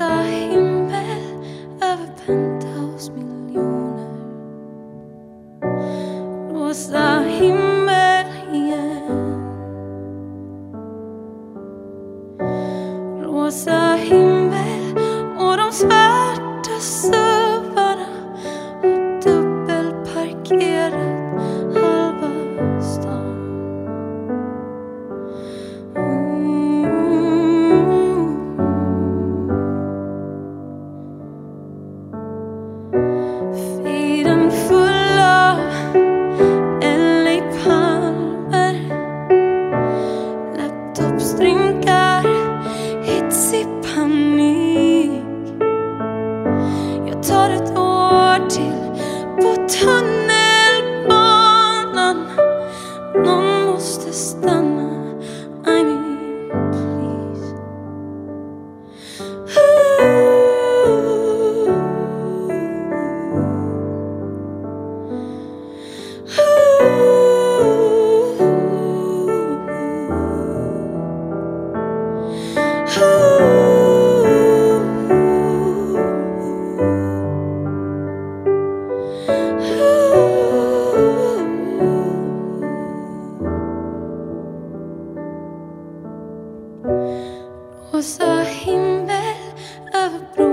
Rosa himmel över penthouse-miljoner. Rosa himmel igen. Rosa himmel och de svarta suvarna har dubbelparkerat halva stan. Feeden full av LA-palmer, laptopsdrinkar, hits i panik. Jag tar ett år till på tunnelbanan. Någon måste stanna, I mean please. Rosa himmel över bron.